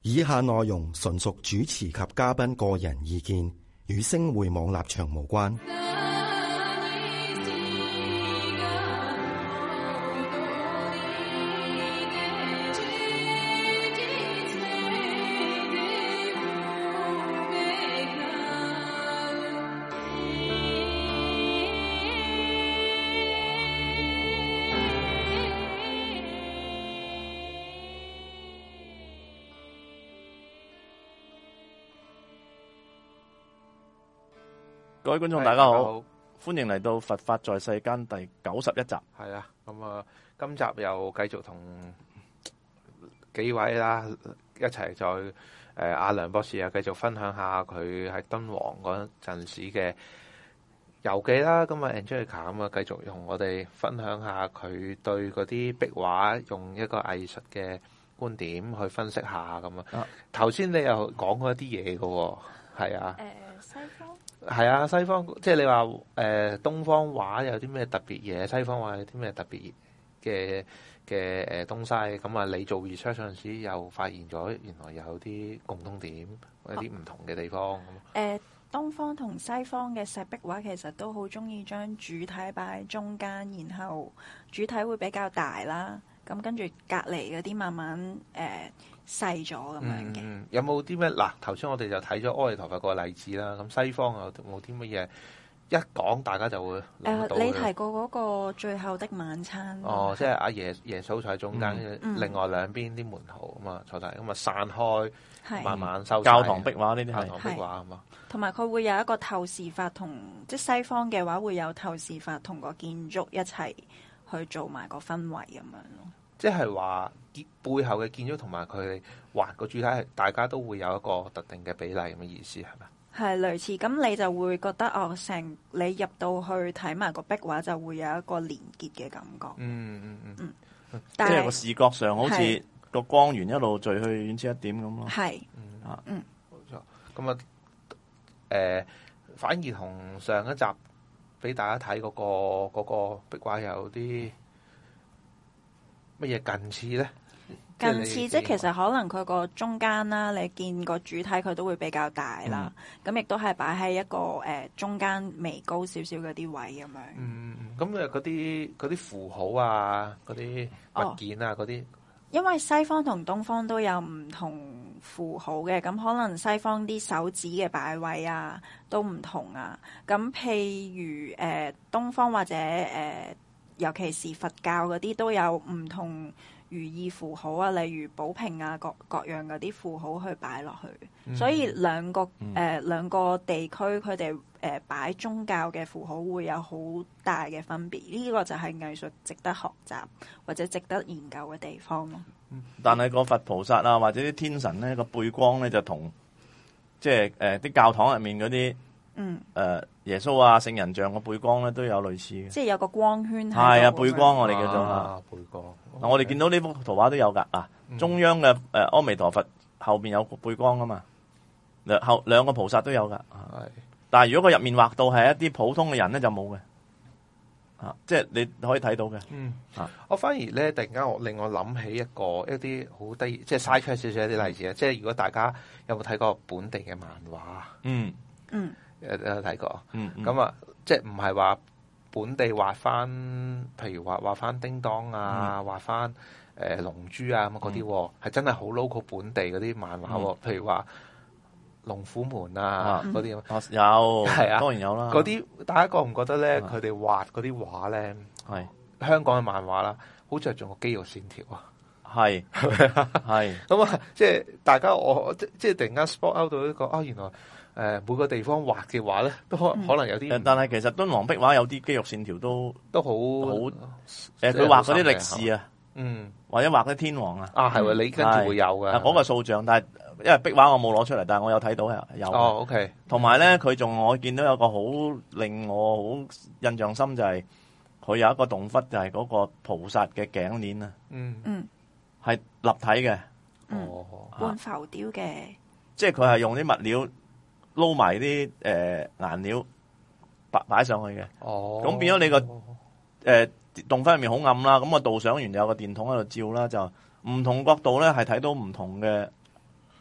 以下內容純屬主持及嘉賓個人意見，與星匯網立場無關。 各位觀眾大家好，歡迎嚟到佛法在世間第91集。 係啊，咁啊，今集又繼續同幾位啦一齊再阿梁博士啊，繼續分享下佢喺敦煌嗰陣時嘅遊記啦。咁啊 Angelica 咁啊，繼續同我哋分享下佢對嗰啲壁畫用一個藝術嘅觀點去分析下咁啊。頭先你又講過一啲嘢嘅，係啊。 西方係啊，西方即係你話東方畫有啲咩特別嘢，西方畫有啲咩特別嘅東西。咁啊，你做 research 嗰陣時又發現咗，原來有啲共通點，有啲唔同嘅地方。 東方同西方嘅石壁畫其實都好中意將主體擺喺中間，然後主體會比較大啦。咁跟住隔離嗰啲慢慢細咗咁樣嘅。 有冇啲咩？嗱，頭先我哋就睇咗阿彌陀佛個例子啦。咁西方有冇啲乜嘢？一講大家就會諗到。 你提過嗰個最後的晚餐。 哦，即係阿耶穌坐喺中間，另外兩邊啲門徒咁啊坐曬，咁啊散開，慢慢收。 教堂壁畫呢啲係教堂壁畫啊嘛。 同埋佢會有一個透視法同，即係西方嘅話會有透視法同個建築一齊去做埋個氛圍咁樣咯。 即係話背後嘅建築同埋佢哋畫個主體係大家都會有一個特定嘅比例咁嘅意思係咪？ 係類似，咁你就會覺得成你入到去睇埋個壁畫就會有一個連結嘅感覺。 即係個視覺上好似個光源一路聚去遠似一點咁咯。 係， 冇錯。咁啊，反而同上一集俾大家睇嗰個壁畫有啲乜嘢近似咧？ 近似即係其實可能佢個中間啦，你見個主體佢都會比較大啦，咁亦都係擺喺一個中間微高少少嗰啲位咁樣。 咁嗰啲符號啊，嗰啲物件啊，嗰啲， 因為西方同東方都有唔同符號嘅，咁可能西方啲手指嘅擺位啊都唔同啊。咁譬如東方或者尤其是佛教嗰啲都有唔同寓意符號啊，例如寶瓶啊，各樣嗰啲符號去擺落去。所以兩個地區佢哋擺宗教嘅符號會有好大嘅分別。呢個就係藝術值得學習或者值得研究嘅地方咯。 但係個佛菩薩啊，或者啲天神咧個背光咧就同即係啲教堂入面嗰啲耶穌啊聖人像個背光咧都有類似嘅， 即係有個光圈。 係啊，背光我哋叫做背光。 嗱，我哋見到呢幅圖畫都有㗎啊，中央嘅阿彌陀佛後邊有個背光啊嘛，兩個菩薩都有㗎。係，但係如果佢入面畫到係一啲普通嘅人咧就冇嘅。即係你可以睇到嘅。 我反而咧，突然間令我諗起一啲好得意，即係 side track 少少一啲例子啊。即係如果大家有冇睇過本地嘅漫畫？有睇過。咁啊，即係唔係話本地畫翻，譬如畫翻叮當啊，畫翻龍珠啊咁嗰啲，係真係好 local 本地嗰啲漫畫。譬如話龍虎門啊嗰啲，有係啊， 當然有啦。 嗰啲大家覺唔覺得咧？佢哋畫嗰啲畫咧， 係香港嘅漫畫啦，好着重個肌肉線條啊。 係咁啊，即係大家即係突然間 spot out 到呢個原來每個地方畫嘅畫咧，都可能有啲。 但係其實敦煌壁畫有啲肌肉線條都好佢畫嗰啲力士啊，或者畫啲天皇啊。 係喎，你跟住會有嘅。 嗰個數像，但係因為壁畫我冇攞出嚟，但係我有睇到有。 OK。同埋咧，我見到有個好令我好印象深就係佢有一個洞窟，就係嗰個菩薩嘅頸鏈啊。係立體嘅。 半浮雕嘅。 即係佢係用啲物料撈埋啲顏料擺上去嘅。咁變咗你個洞窟入面好暗啦，咁啊導賞員有個電筒喺度照啦，就唔同角度咧係睇到唔同嘅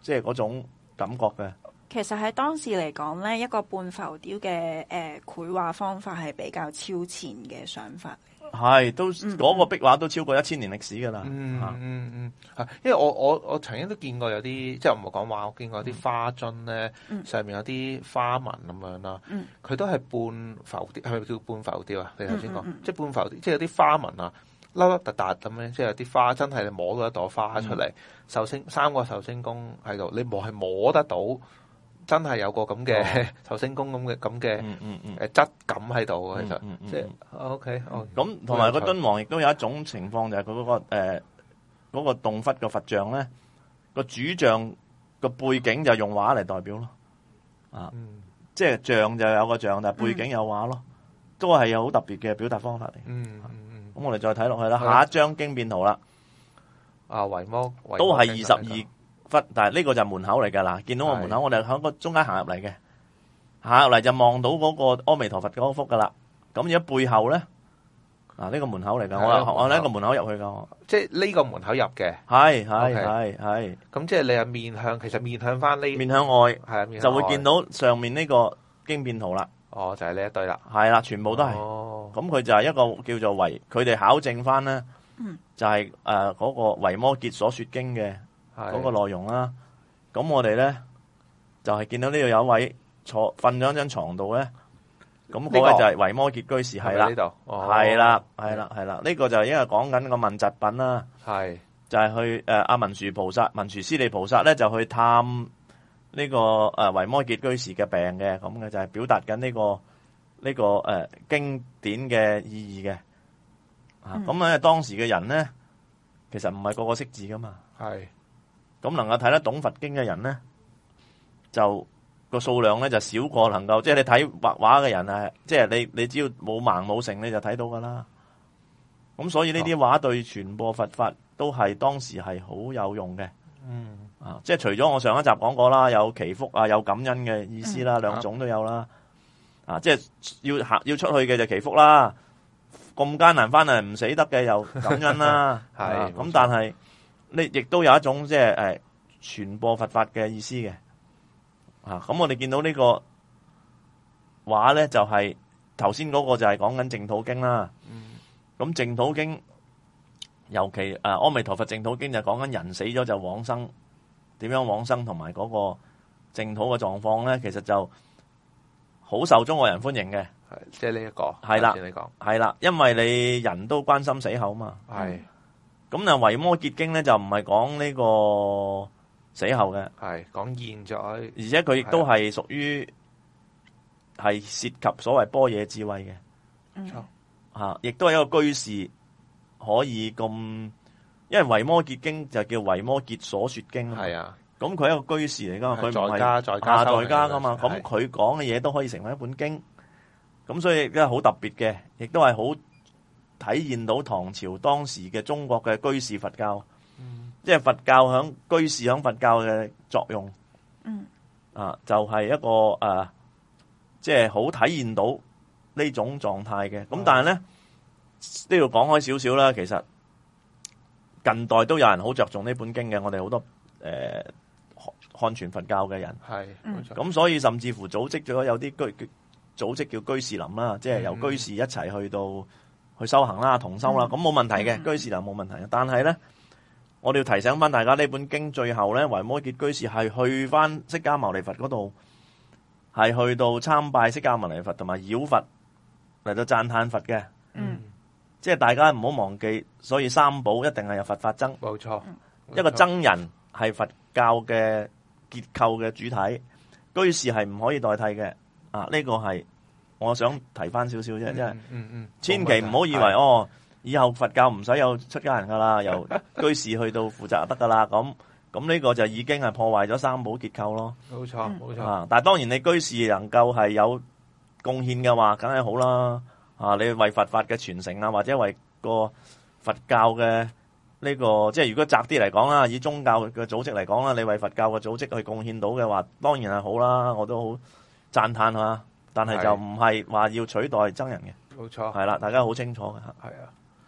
即係嗰種感覺嘅。 其實喺當時嚟講咧，一個半浮雕嘅繪畫方法係比較超前嘅想法。 係都嗰個壁畫都超過1000年歷史㗎啦。 因為我曾經都見過有啲，即係唔係講畫，我見過啲花樽咧，上面有啲花紋咁樣啦。佢都係半浮雕，係咪叫半浮雕啊？你頭先講，即係半浮雕，即係有啲花紋啊，凹凹凸凸咁樣，即係有啲花真係你摸到一朵花出嚟，三個壽星公喺度，你係摸得到。真係有個咁嘅壽星公咁嘅質感喺度，其實即係 OK。 咁同埋個敦煌亦都有一種情況，就係佢嗰個洞窟嘅佛像咧，個主像個背景就用畫嚟代表咯。即係像就有個像，但係背景有畫咯，都係有好特別嘅表達方法嚟。咁我哋再睇落去啦，下一張經變圖啦。 維摩都係22忽，但係呢個就係門口嚟㗎啦。見到個門口，我哋喺個中間行入嚟嘅，行入嚟就望到嗰個阿彌陀佛嗰幅㗎啦。咁而家背後咧，呢個門口嚟㗎，我呢個門口入去㗎， 即係呢個門口入嘅。 係。咁即係你係其實面向翻呢， 面向外， 係就會見到上面呢個經變圖啦。 就係呢一堆啦。 係啦，全部都係。咁佢就係一個叫做佢哋考證翻咧，就係嗰個維摩詰所說經嘅。嗰個內容啦，咁我哋咧就係見到呢度有一位瞓咗張床度咧，咁嗰位就係維摩詰居士，係啦，係啦，呢個就係因為講緊個問疾品啦，就係去阿文殊菩薩、文殊師利菩薩咧就去探呢個維摩詰居士嘅病嘅，咁嘅就係表達緊呢個經典嘅意義嘅，咁咧當時嘅人咧其實唔係個個識字噶嘛，咁能夠睇得懂佛經嘅人咧，就個數量咧就少過能夠，即係你睇畫畫嘅人啊，即係你只要冇盲冇成，你就睇到噶啦。咁所以呢啲畫對傳播佛法都係當時係好有用嘅。即係除咗我上一集講過啦，有祈福啊，有感恩嘅意思啦，兩種都有啦。即係要出去嘅就祈福啦，咁艱難翻嚟唔死得嘅又感恩啦。咁但係。你亦都有一種即係傳播佛法嘅意思嘅，咁我哋見到呢個畫咧，就係頭先嗰個就係講緊淨土經啦。咁淨土經，尤其阿彌陀佛淨土經就講緊人死咗就往生，點樣往生同埋嗰個淨土嘅狀況咧，其實就好受中國人歡迎嘅。 即係呢一個係啦，因為你人都關心死後嘛。咁維摩詰經咧就唔係講呢個死後嘅， 係講現在， 而且佢亦都係屬於係涉及所謂般若智慧嘅，亦都係一個居士可以咁，因為維摩詰經就叫維摩詰所說經，咁佢係一個居士嚟噶嘛，佢唔係在家噶嘛，咁佢講嘅嘢都可以成為一本經，咁所以亦都係好特別嘅，亦都係好。體現到唐朝當時嘅中國嘅居士佛教，即係佛教居士響佛教嘅作用，就係一個即係好體現到呢種狀態嘅。咁但係咧呢度講開少少啦，其實近代都有人好着重呢本經嘅，我哋好多漢傳佛教嘅人，咁所以甚至乎組織咗有啲組織叫居士林啦，即係由居士一齊去修行啦，同修啦，咁冇問題嘅，居士林冇問題嘅。但係咧，我哋要提醒翻大家，呢本經最後咧，維摩詰居士係去翻釋迦牟尼佛嗰度，係去到參拜釋迦牟尼佛同埋繞佛嚟到讚歎佛嘅。即係大家唔好忘記，所以三寶一定係有佛法僧， 冇錯， 一個僧人係佛教嘅結構嘅主體，居士係唔可以代替嘅。呢個係。我想提翻少少啫，即係千祈唔好以為以後佛教唔使有出家人噶啦，由居士去到負責就得噶啦。咁呢個就已經係破壞咗三寶結構咯。 冇錯。 但係當然你居士能夠係有貢獻嘅話，梗係好啦。你為佛法嘅傳承啊，或者為個佛教嘅呢個，即係如果窄啲嚟講啦，以宗教嘅組織嚟講啦，你為佛教嘅組織去貢獻到嘅話，當然係好啦，我都好讚歎下。但係就唔係話要取代僧人嘅， 冇錯， 係啦，大家好清楚嘅。係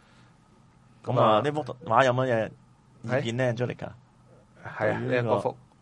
咁呢幅畫有乜嘢意見咧？出嚟噶？ 係呢一個幅，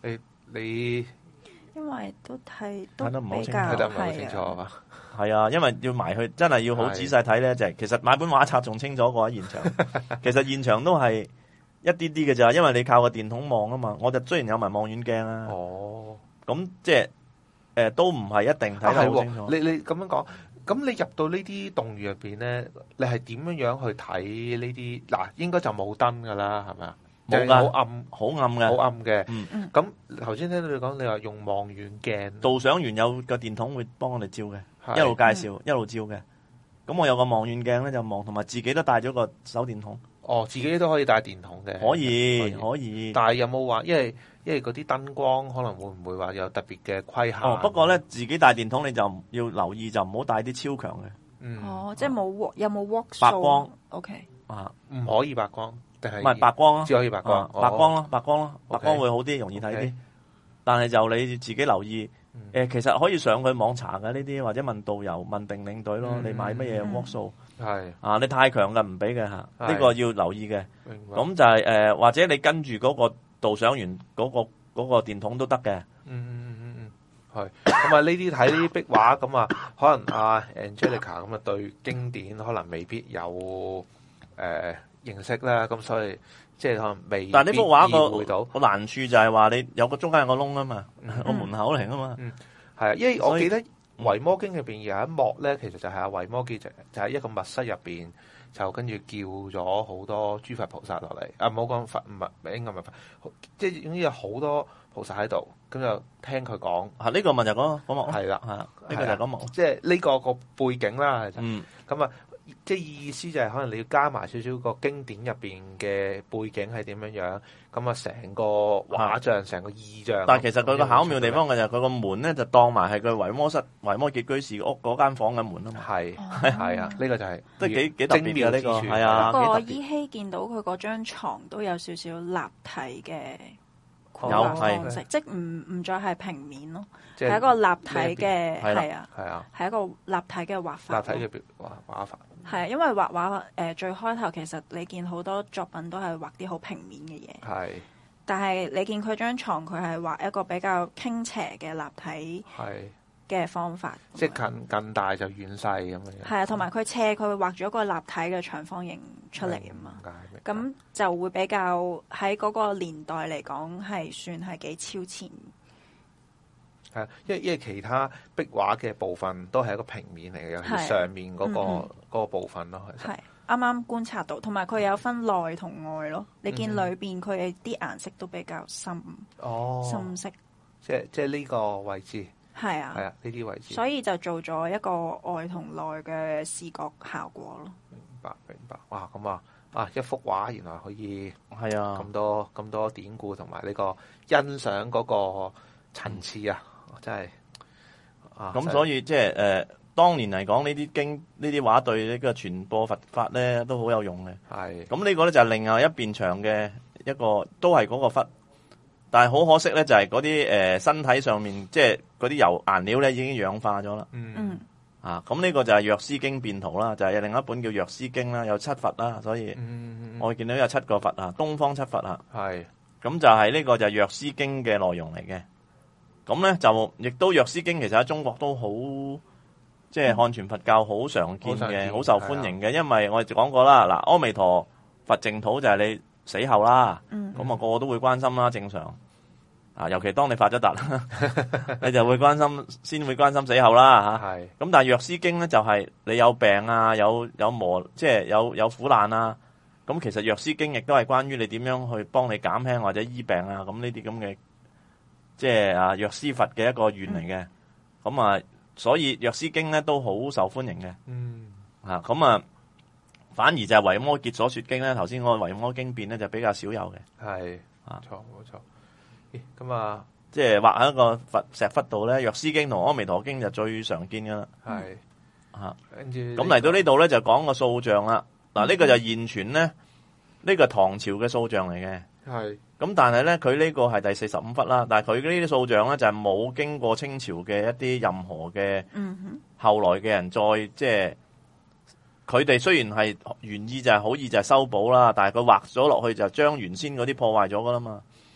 你因為都睇得唔好清楚， 睇得唔係好清楚啊嘛。 係啊，因為要埋去真係要好仔細睇咧，就係其實買本畫冊仲清楚過喺現場。其實現場都係一啲啲嘅咋，因為你靠個電筒望啊嘛。我就雖然有埋望遠鏡啊，咁即係都唔係一定睇得好清楚。 你咁樣講，咁你入到呢啲洞穴入邊咧，你係點樣去睇呢啲？嗱，應該就冇燈噶啦，係咪啊？冇噶，好暗嘅，好暗嘅。咁頭先聽到你講，你話用望遠鏡， 導賞員有個電筒會幫我哋照嘅，一路介紹一路照嘅。咁我有個望遠鏡咧就望，同埋自己都帶咗個手電筒。 自己都可以帶電筒嘅， 可以。 但係有冇話，因為嗰啲燈光可能會唔會話有特別嘅規限？ 不過咧自己帶電筒你就要留意，就唔好帶啲超強嘅。即係有冇 walk 白光 ？OK 唔可以白光。 唔係白光咯， 只可以白光， 白光咯，白光會好啲，容易睇啲。但係就你自己留意，其實可以上去網查嘅呢啲，或者問導遊、問定領隊咯。你買乜嘢 walk 數？ 係你太強嘅唔俾嘅嚇，呢個要留意嘅。咁就係或者你跟住嗰個導賞員嗰個電筒都得嘅。 係。咁啊，呢啲睇呢啲壁畫咁啊，可能Angelica 咁啊，對經典可能未必有認識啦，咁所以即係可能未。 但係呢幅畫個難處就係話你有個中間有個窿啊嘛，個門口嚟啊嘛。 係啊，因為我記得《維摩經》入邊有一幕咧，其實就係阿維摩經就喺一個密室入邊，就跟住叫咗好多諸佛菩薩落嚟。唔好講佛，唔係應該唔係佛，即係總之有好多菩薩喺度，咁就聽佢講。 呢個咪就嗰幕。 係啦， 呢個就嗰幕。 即係呢個背景啦，其實。咁啊。即係意思就係可能你要加埋少少個經典入邊嘅背景係點樣樣，咁啊成個畫像、成個意象。 但係其實佢個巧妙地方嘅就係佢個門咧就當埋係佢維摩詰居士屋嗰間房嘅門啊嘛。 係啊，呢個就係都幾特別嘅呢個。係啊， 不過依稀見到佢嗰張牀都有少少立體嘅方式，即係唔再係平面咯，係一個立體嘅係啊，係一個立體嘅畫法。 立體嘅畫法。 係，因為畫畫最開頭其實你見好多作品都係畫啲好平面嘅嘢。 係。 但係你見佢張床，佢係畫一個比較傾斜嘅立體嘅方法。 即係近大就遠細咁樣。 係啊，同埋佢斜，佢會畫咗個立體嘅長方形出嚟啊嘛。咁就會比較喺嗰個年代嚟講係算係幾超前。 係，因為其他壁畫嘅部分都係一個平面嚟嘅，尤其是上面嗰個部分咯。 係啱啱觀察到，同埋佢有分內同外咯。你見裏邊佢啲顏色都比較深，深色。 即係呢個位置。 係啊， 呢啲位置。 所以就做咗一個外同內嘅視覺效果咯。 明白。哇，咁啊，一幅畫原來可以係啊咁多典故同埋呢個欣賞嗰個層次啊！真係咁，所以即係當年嚟講呢啲畫對呢個傳播佛法咧都好有用嘅。係咁呢個咧就係另外一邊牆嘅一個，都係嗰個窟，但係好可惜咧就係嗰啲身體上面即係嗰啲油顏料咧已經氧化咗啦。咁呢個就係藥師經變圖啦，就係另一本叫藥師經啦，有7佛啦，所以我見到有7個佛啊，東方7佛啊。係咁就係呢個就係藥師經嘅內容嚟嘅。咁咧就亦都藥師經其實喺中國都好，即係漢傳佛教好常見嘅，好受歡迎嘅。因為我哋講過啦，嗱，阿彌陀佛淨土就係你死後啦，咁啊個個都會關心啦，正常。尤其當你發咗達啦，你就會關心，先會關心死後啦嚇。咁但係藥師經咧就係你有病啊，有即係有苦難啊。咁其實藥師經亦都係關於你點樣去幫你減輕或者醫病啊。咁呢啲咁嘅。即係藥師佛嘅一個願嚟嘅，咁所以藥師經咧都好受歡迎嘅。咁反而就係維摩詰所說經咧，頭先嗰個維摩經變咧就比較少有嘅。係，冇錯。咁即係畫喺一個石窟度咧，藥師經同阿彌陀經就最常見噶啦。係，跟住咁嚟到呢度咧就講個塑像啦。嗱，呢個就現存咧，呢個唐朝嘅塑像嚟嘅。係。咁但係咧，佢呢個係第45窟啦，但係佢呢啲塑像咧就係冇經過清朝嘅一啲任何嘅後來嘅人再即係，佢哋雖然係原意就係好意就係修補啦，但係佢畫咗落去就將原先嗰啲破壞咗噶啦嘛。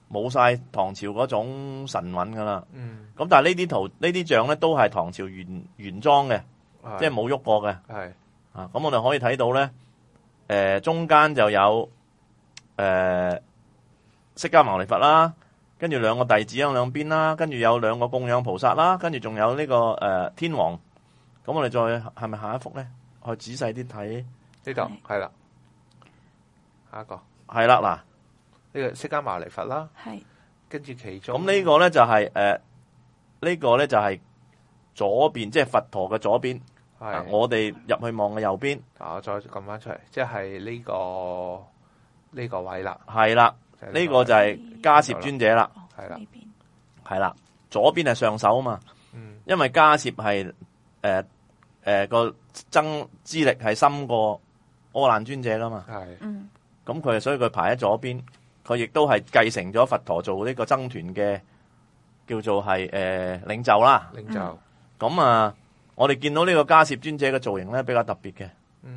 冇晒唐朝嗰種神韻噶啦。咁但係呢啲像咧都係唐朝原裝嘅，即係冇喐過嘅。係啊，咁我哋可以睇到咧，中間就有釋迦牟尼佛啦，跟住兩個弟子喺兩邊啦，跟住有兩個供養菩薩啦，跟住仲有呢個天王。咁我哋再係咪下一幅咧？我仔細啲睇呢度係啦，下一個係啦嗱， 呢個釋迦牟尼佛啦， 係跟住其中咁呢個咧就係呢個咧就係左邊，即係佛陀嘅左邊，我哋入去望嘅右邊。 我再撳翻出嚟，即係呢個位啦， 係啦，呢個就係迦葉尊者啦， 係啦， 係啦，左邊係上首啊嘛，因為迦葉係個增資歷係深過阿難尊者噶嘛，咁佢所以佢排喺左邊，佢亦都係繼承咗佛陀做呢個僧團嘅叫做係領袖啦。領袖咁啊，我哋見到呢個迦葉尊者嘅造型咧比較特別嘅。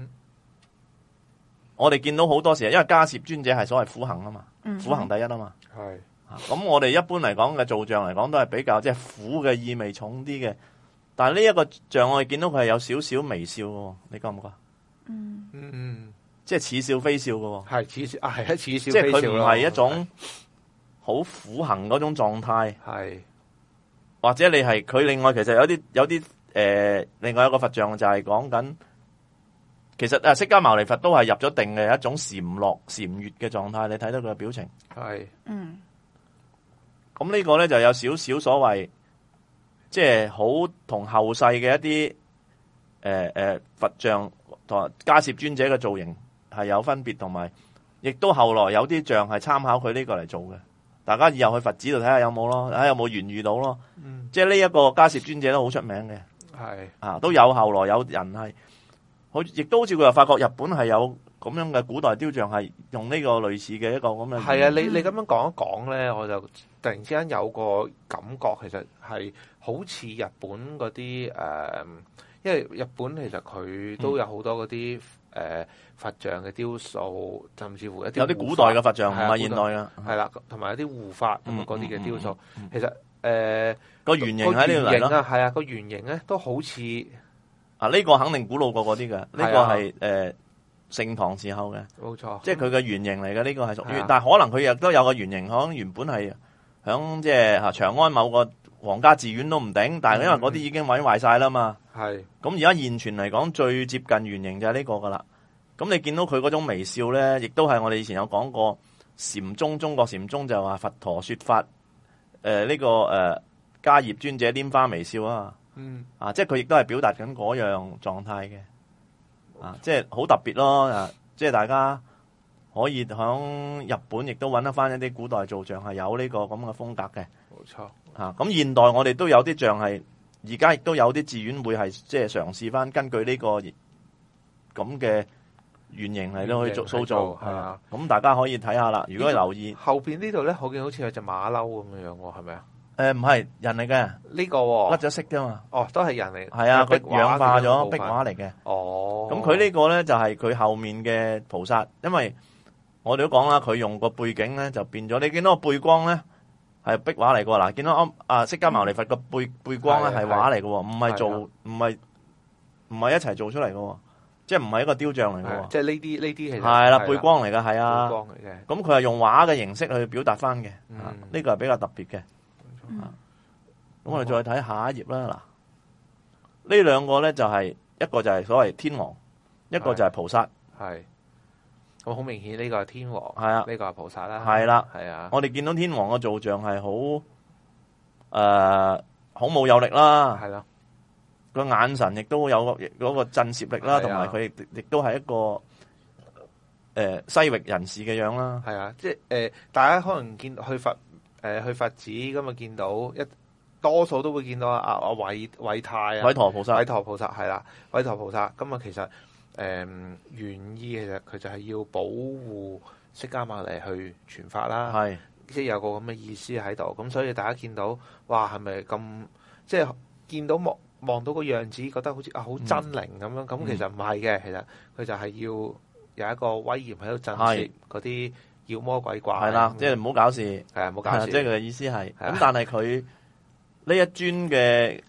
我哋見到好多時，因為迦葉尊者係所謂苦行啊嘛，苦行第一啊嘛。咁我哋一般嚟講嘅造像嚟講都係比較即係苦嘅意味重啲嘅。但係呢一個像我哋見到佢係有少少微笑嘅，你覺唔覺？即係似笑非笑嘅， 係似笑，係似笑即係非笑， 佢唔係一種好苦行嗰種狀態， 係或者你係佢另外其實有啲另外一個佛像就係講緊，其實釋迦牟尼佛都係入咗定嘅一種禪樂禪悅嘅狀態，你睇到佢嘅表情係， 咁呢個咧就有少少所謂。即係好同後世嘅一啲佛像同迦葉尊者嘅造型係有分別，同埋亦都後來有啲像係參考佢呢個嚟做嘅。大家以後去佛寺度睇下有冇咯，睇下有冇緣遇到咯。即係呢一個迦葉尊者都好出名嘅，係啊，都有後來有人係好，亦都好似佢又發覺日本係有咁樣嘅古代雕像係用呢個類似嘅一個咁嘅。 係啊，你咁樣講一講咧，我就突然之間有個感覺，其實係好似日本嗰啲因為日本其實佢都有好多嗰啲佛像嘅雕塑，甚至乎一啲有啲古代嘅佛像，唔係現代嘅， 係啦，同埋有啲護法咁嗰啲嘅雕塑，其實個原型喺呢度嚟咯， 係啊，個原型咧都好似呢個肯定古老過嗰啲嘅，呢個係盛唐時候嘅， 冇錯， 即係佢嘅原型嚟嘅，呢個係屬於，但係可能佢亦都有個原型，可能原本係響即係長安某個皇家寺院都唔頂，但係因為嗰啲已經毀壞晒啦嘛，係咁而家現存嚟講最接近原型就係呢個噶啦。咁你見到佢嗰種微笑咧，亦都係我哋以前有講過禪宗，中國禪宗就話佛陀說法，呢個迦葉尊者拈花微笑啊，即係佢亦都係表達緊嗰樣狀態嘅，即係好特別咯，即係大家可以響日本亦都揾得翻一啲古代造像係有呢個咁嘅風格嘅，冇錯。咁現代我哋都有啲像係，而家亦都有啲寺院會係即係嘗試翻根據呢個咁嘅原型嚟到去做塑造，係啊。咁大家可以睇下啦。如果留意後邊呢度咧，我見好似有隻馬騮咁樣樣，係咪啊？ 唔係人嚟嘅， 呢個甩咗色啫嘛。 哦，都係人嚟。 係啊，佢氧化咗壁畫嚟嘅。 哦。咁佢呢個咧就係佢後面嘅菩薩，因為我哋都講啦，佢用個背景咧就變咗。你見到個背光咧？係壁畫嚟嘅嗱，見到釋迦牟尼佛個背光咧係畫嚟嘅，唔係做唔係一齊做出嚟嘅，即係唔係一個雕像嚟嘅。 即係呢啲其實係啦，背光嚟嘅，係啊。 背光嚟嘅。咁佢係用畫嘅形式去表達翻嘅，呢個係比較特別嘅。咁我哋再睇下一頁啦。嗱，呢兩個咧就係一個就係所謂天王，一個就係菩薩。係。 咁好明顯呢個係天王， 係啊， 呢個係菩薩啦， 係啦， 係啊。 我哋見到天王嘅造像係好武有力啦，係啦，個眼神亦都有嗰個震懾力啦，同埋佢亦都係一個西域人士嘅樣啦， 係啊，即係大家可能見去佛寺咁啊，見到多數都會見到阿韋太啊， 韋陀菩薩係啦，韋陀菩薩咁啊，其實。原意其實佢就係要保護釋迦牟尼去傳法啦，係即係有個咁嘅意思喺度。咁所以大家見到，哇，係咪咁？即係見到望到個樣子，覺得好似好猙獰咁樣。咁其實唔係嘅，其實佢就係要有一個威嚴喺度震懾嗰啲妖魔鬼怪。 係啦，即係唔好搞事。 係啊，唔好搞事。 即係佢嘅意思係。咁但係佢呢一尊嘅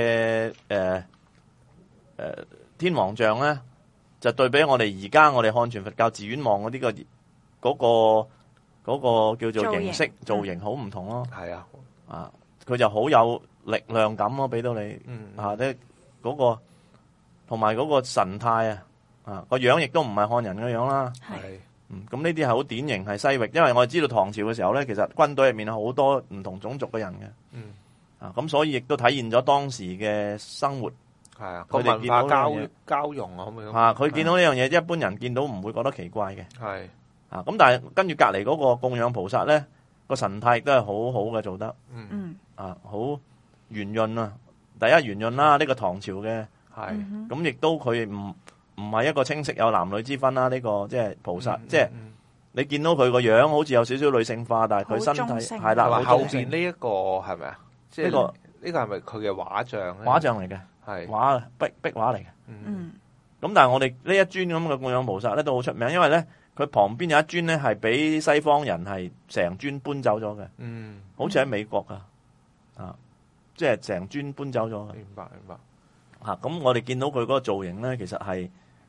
天王像咧，就對比我哋而家我哋漢傳佛教寺院望嗰啲嗰個叫做形式造型好唔同咯。 係啊， 啊，佢就好有力量感咯，俾到你。咧嗰個同埋嗰個神態啊，個樣亦都唔係漢人嘅樣啦。 係。 咁呢啲係好典型係西域，因為我哋知道唐朝嘅時候咧，其實軍隊入面有好多唔同種族嘅人嘅。咁所以亦都體現咗當時嘅生活。 係啊，個文化交融啊，可唔可以咁？ 佢見到呢樣嘢，一般人見到唔會覺得奇怪嘅。 係。 咁但係跟住隔離嗰個供養菩薩咧，個神態亦都係好好嘅做得。好圓潤啊！第一圓潤啦，呢個唐朝嘅。係。咁亦都佢唔係一個清晰有男女之分啦。呢個即係菩薩，即係你見到佢個樣好似有少少女性化，但係佢身體係啦。 後邊呢一個係咪啊？即係呢個係咪佢嘅畫像咧？ 畫像嚟嘅，係畫壁畫嚟嘅。咁但係我哋呢一尊咁嘅供養菩薩咧都好出名，因為咧佢旁邊有一尊咧係俾西方人係成尊搬走咗嘅。好似喺美國噶，即係成尊搬走咗。 明白。 咁我哋見到佢嗰個造型咧，其實係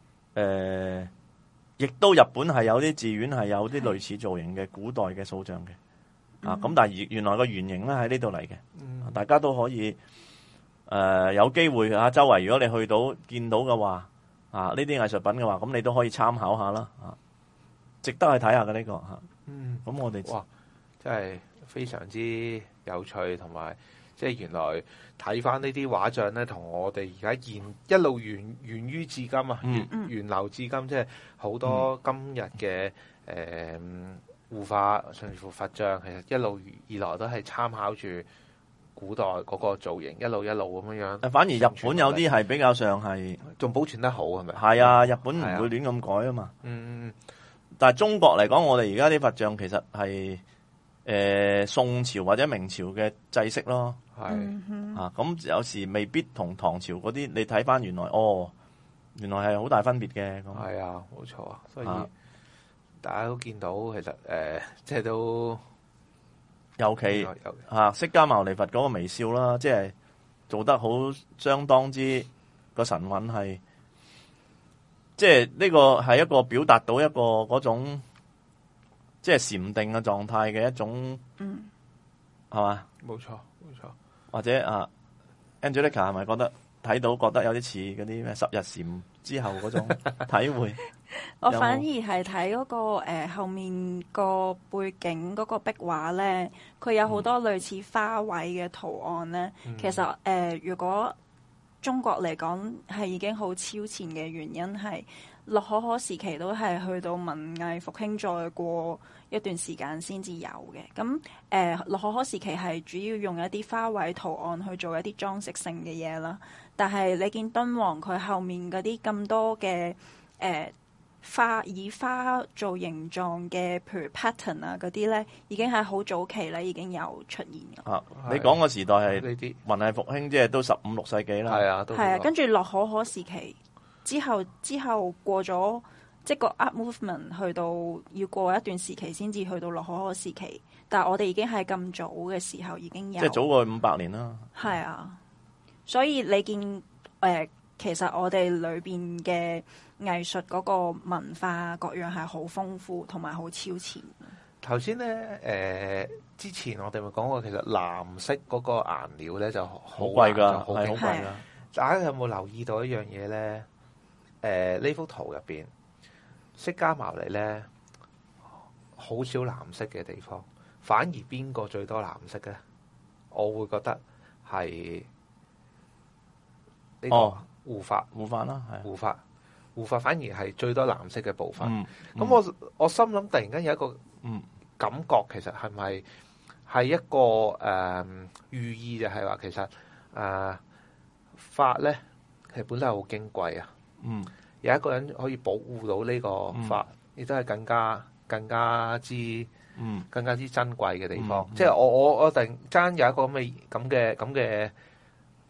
亦都日本係有啲寺院係有啲類似造型嘅古代嘅塑像嘅。咁但係原來個原型咧喺呢度嚟嘅。大家都可以有機會周圍如果你去到見到嘅話，呢啲藝術品嘅話，咁你都可以參考下啦。值得去睇下嘅呢個。咁我哋哇，真係非常之有趣，同埋即係原來睇翻呢啲畫像咧，同我哋而家一路源於至今啊，源流至今，即係好多今日嘅護法甚至乎佛像，其實一路以來都係參考住古代嗰個造型，一路咁樣。 反而日本有啲係比較上係仲保存得好，係咪？ 係啊，日本唔會亂咁改啊嘛。但係中國嚟講，我哋而家啲佛像其實係宋朝或者明朝嘅製式咯。咁有時未必同唐朝嗰啲，你睇翻原來係好大分別嘅。 係啊，冇錯啊，所以大家都見到其實即係都尤其釋迦牟尼佛嗰個微笑啦，即係做得好相當之個神韻係，即係呢個係一個表達到一個嗰種即係禪定嘅狀態嘅一種，係嘛？ 冇錯。 或者Angelica 係咪覺得有啲似嗰啲咩十日禪之後嗰種體會？ 我反而係睇嗰個後面個背景嗰個壁畫咧，佢有好多類似花卉嘅圖案咧。其實如果中國嚟講係已經好超前嘅原因係，洛可可時期都係去到文藝復興再過一段時間先至有嘅。咁洛可可時期係主要用一啲花卉圖案去做一啲裝飾性嘅嘢啦。但係你見敦煌佢後面嗰啲咁多嘅以花做形狀嘅，譬如 pattern 啊嗰啲咧，已經係好早期咧已經有出現嘅。 你講個時代係呢啲文藝復興，即係都15、16世紀啦。 係啊，跟住洛可可時期之後過咗，即係個 art movement 去到要過一段時期先至去到洛可可時期，但係我哋已經係咁早嘅時候已經有， 即係早過500年啦。 係啊，所以你見其實我哋裏邊嘅藝術嗰個文化各樣係好豐富同埋好超前。 頭先咧之前我哋咪講過，其實藍色嗰個顏料咧就好貴㗎， 好貴㗎。 大家有冇留意到一樣嘢咧？呢幅圖入邊，釋迦牟尼咧好少藍色嘅地方，反而邊個最多藍色嘅？我會覺得係呢個護法啦，係護法反而係最多藍色嘅部分。咁我心諗，突然間有一個感覺，其實係咪係一個寓意，就係話其實法咧其實本身係好矜貴啊。有一個人可以保護到呢個法，亦都係更加之珍貴嘅地方。即係我突然間有一個咁嘅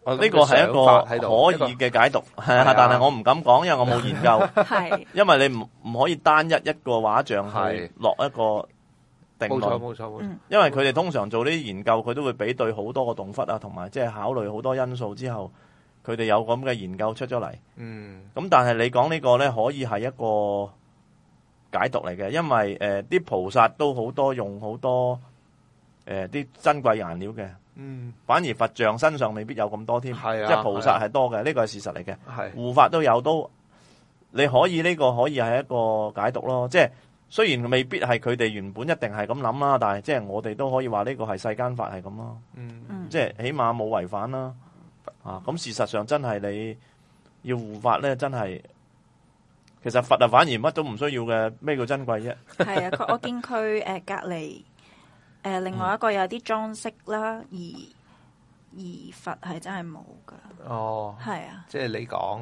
呢個係一個可以嘅解讀，係啊，但係我唔敢講，因為我冇研究。 係， 因為你唔可以單一個畫像去落一個定論。 冇錯。 因為佢哋通常做呢啲研究，佢都會比對好多個洞窟啊，同埋即係考慮好多因素之後，佢哋有咁嘅研究出咗嚟。咁但係你講呢個咧，可以係一個解讀嚟嘅，因為啲菩薩都好多用好多啲珍貴顏料嘅。反而佛像身上未必有咁多添，即係菩薩係多嘅，呢個係事實嚟嘅。護法都有，都你可以呢個可以係一個解讀咯。即係雖然未必係佢哋原本一定係咁諗啦，但係即係我哋都可以話呢個係世間法係咁咯。即係起碼冇違反啦。咁事實上真係你要護法咧，真係其實佛啊反而乜都唔需要嘅，咩叫珍貴啫？ 係啊，我見佢隔離。另外一個有啲裝飾啦，而佛係真係冇噶。哦，係啊， 即係你講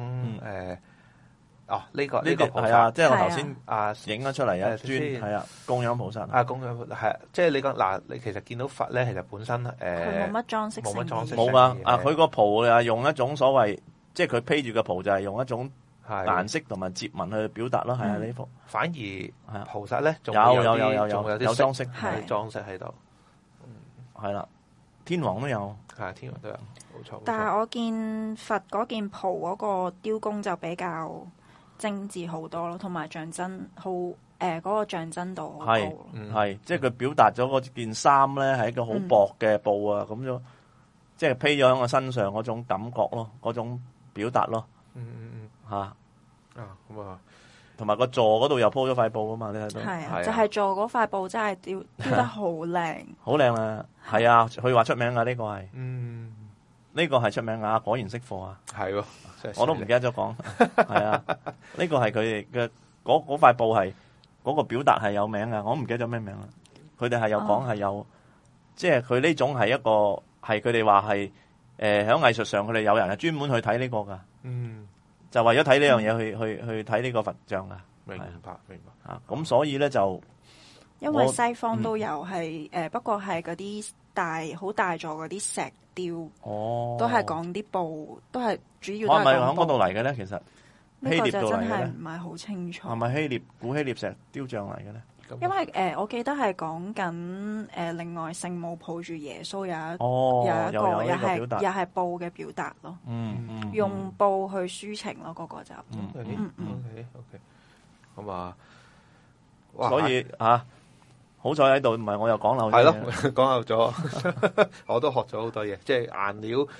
呢個係啊，即係我頭先影咗出嚟一尊係啊，供養菩薩供養係，即係你講嗱，你其實見到佛咧，其實本身佢冇乜裝飾， 冇噶佢個袍啊，用一種所謂即係佢披住個袍就係用一種顏色同埋折紋去表達咯，係啊呢幅。反而菩薩咧，仲有啲裝飾， 裝飾喺度。 係啦，天王都有， 天王都有，冇錯。 但係我見佛嗰件袍嗰個雕工就比較精緻好多咯，同埋象真好嗰個象真度好高。 係即係佢表達咗嗰件衫咧係一個好薄嘅布啊，咁樣即係披咗喺我身上嗰種感覺咯，嗰種表達咯。 咁啊， 同埋個座嗰度又鋪咗塊布啊嘛，你睇到係啊，就係座嗰塊布真係雕得好靚， 好靚啊！係啊，佢話出名噶呢個係，呢個係出名啊！果然識貨啊， 係喎， 我都唔記得咗講，係啊，呢個係佢哋嘅嗰塊布係嗰個表達係有名噶，我唔記得咗咩名啦。佢哋係有講係有，即係佢呢種係一個係佢哋話係喺藝術上佢哋有人係專門去睇呢個噶。就為咗睇呢樣嘢去睇呢個佛像啊！ 明白啊！ 咁所以咧就， 因為西方都有係不過係嗰啲好大座嗰啲石雕，都係講啲布，都係主要都係講布。係咪喺嗰度嚟嘅咧？其實希臘度嚟嘅咧， 唔係好清楚。 係咪古希臘石雕像嚟嘅咧？ 因為我記得係講緊另外聖母抱住耶穌有一個又係布嘅表達咯，用布去抒情咯，嗰個就 OK，咁啊， 所以好彩喺度，唔係我又講漏咗。 係咯，講漏咗，我都學咗好多嘢，即係顏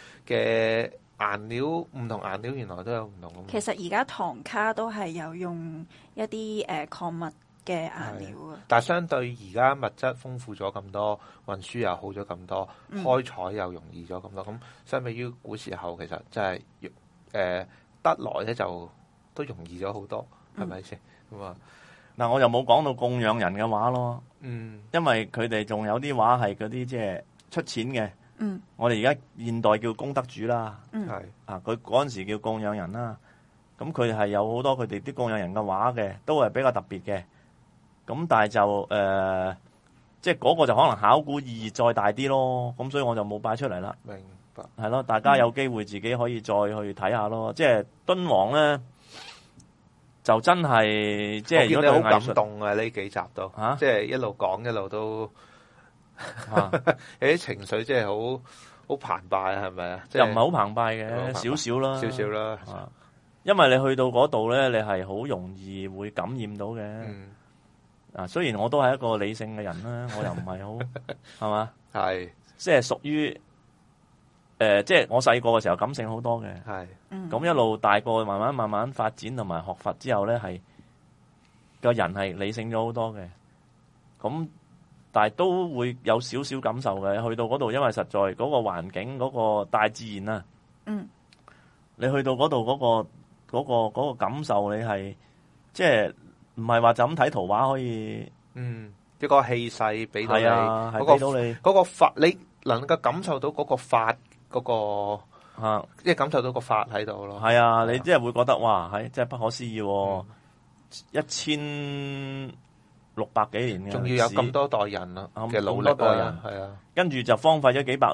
料唔同顏料，原來都有唔同。 其實而家唐卡都係有用一啲礦物嘅顏料啊， 但係相對而家物質豐富咗咁多，運輸又好咗咁多，開採又容易咗咁多，咁相比於古時候，其實真係得來咧就都容易咗好多，係咪先？咁啊， 嗱我又冇講到供養人嘅畫咯，因為佢哋仲有啲畫係嗰啲即係出錢嘅，我哋而家現代叫功德主啦，佢嗰陣時叫供養人啦，咁佢係有好多佢哋啲供養人嘅畫嘅，都係比較特別嘅。咁但係就即係嗰個就可能考古意義再大啲咯，咁所以我就冇擺出嚟啦。 明白， 係咯，大家有機會自己可以再去睇下咯。即係敦煌咧，就真係即係如果你好感動啊！呢幾集都即係一路講一路都有啲情緒，即係好澎湃，係咪啊？ 又唔係好澎湃嘅，少少啦。因為你去到嗰度咧，你係好容易會感染到嘅。雖然我都係一個理性嘅人啦，我又唔係好係嘛，係即係屬於即係我細個嘅時候感性好多嘅，咁一路大個慢慢發展同埋學佛之後咧，係個人係理性咗好多嘅，咁但係都會有少少感受嘅。去到嗰度，因為實在嗰個環境嗰個大自然啊，你去到嗰度嗰個感受，你係即係。唔係話就咁睇圖畫可以， 一個氣勢俾到你，嗰個法，你能夠感受到嗰個法嗰個，即係感受到個法喺度咯。 係啊，你即係會覺得哇，係真係不可思議，1600幾年嘅， 仲要有咁多代人啦嘅努力， 係啊，跟住就荒廢咗幾百年，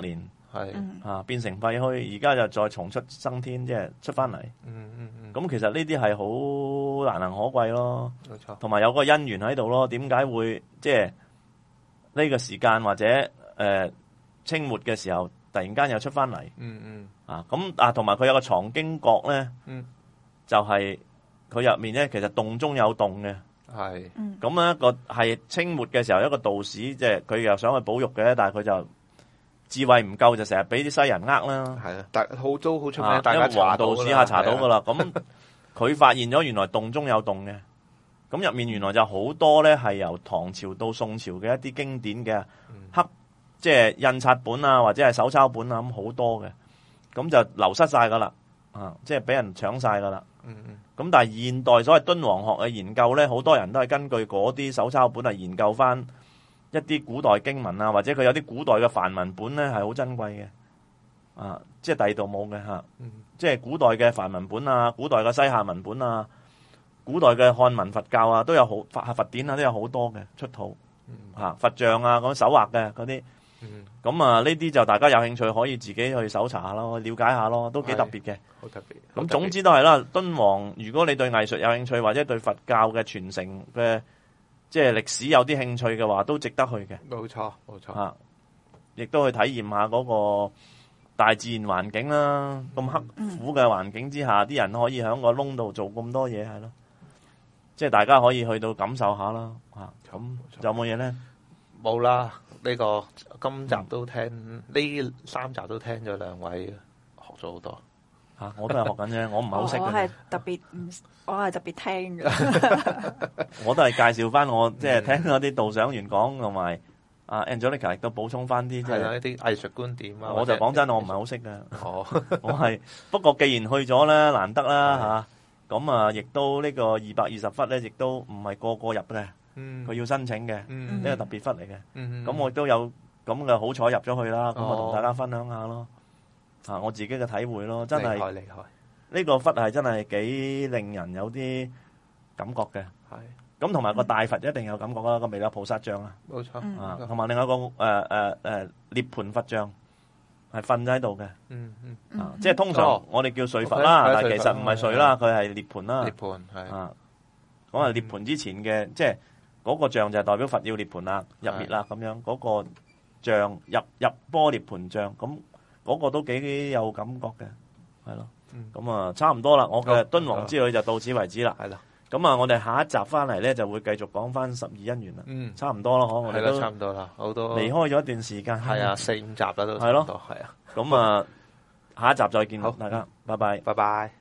係變成廢墟，而家就再重出生天，即係出翻嚟。咁其實呢啲係好難能可貴咯，冇錯。同埋有個因緣喺度咯，點解會即係呢個時間或者清末嘅時候突然間又出翻嚟？咁同埋佢有個藏經閣咧，就係佢入面咧，其實洞中有洞嘅。係，咁一個係清末嘅時候一個道士，即係佢又想去保育嘅，但係佢就智慧唔夠，就成日俾啲西人呃啦。係啊，但好都好出名，大家黃道士下查到噶啦。咁佢發現咗原來洞中有洞嘅，咁入面原來就好多咧係由唐朝到宋朝嘅一啲經典嘅黑，即係印刷本啊，或者係手抄本啊，咁好多嘅，咁就流失晒噶啦，即係俾人搶晒噶啦。咁但係現代所謂敦煌學嘅研究咧，好多人都係根據嗰啲手抄本嚟研究翻一啲古代經文啊，或者佢有啲古代嘅梵文本咧係好珍貴嘅，即係第二度冇嘅吓，即係古代嘅梵文本啊，古代嘅西夏文本啊，古代嘅漢文佛教啊，都有好佛典啊，都有好多嘅出土佛像啊，咁手畫嘅嗰啲。咁呢啲就大家有興趣可以自己去搜查下咯，了解下咯，都幾特別嘅。好特別。咁總之都係啦，敦煌如果你對藝術有興趣，或者對佛教嘅傳承嘅即係歷史有啲興趣嘅話，都值得去嘅。冇錯，冇錯。亦都去體驗下嗰個大自然環境啦，咁刻苦嘅環境之下，啲人可以喺個窿度做咁多嘢，係咯。即係大家可以去到感受下啦。咁有冇嘢咧？冇啦。呢個今集都聽，呢3集都聽咗2位，學咗好多。我都係學緊啫，我唔係好識嘅。我係特別聽嘅。我都係介紹翻我即係聽嗰啲導賞員講，同埋Angelica 亦都補充翻啲即係一啲藝術觀點啊。我就講真，我唔係好識嘅。我係不過既然去咗咧，難得啦嚇。咁亦都呢個220忽咧，亦都唔係個個入嘅。佢要申請嘅，呢個特別忽嚟嘅。咁我都有咁嘅好彩入咗去啦。咁我同大家分享下咯，我自己嘅體會咯，真係厲害。呢個忽係真係幾令人有啲感覺嘅。係。咁同埋個大佛一定有感覺啦，個彌勒菩薩像啊。冇錯。同埋另外一個涅槃佛像係瞓喺度嘅。即係通常我哋叫睡佛啦，但係其實唔係睡啦，佢係涅槃啦。涅槃係。講係涅槃之前嘅，即係。嗰個像就係代表佛要涅槃啦、入滅啦咁樣，嗰個像入波涅槃像，咁嗰個都幾有感覺嘅，係咯。咁差唔多啦，我嘅敦煌之旅就到此為止啦。係啦，咁我哋下一集翻嚟咧就會繼續講翻12因緣啦。差唔多啦，我哋都差唔多啦，好多離開咗一段時間。係啊，4、5集啦都。係咯，係啊。咁下一集再見，好，大家，拜拜，拜拜。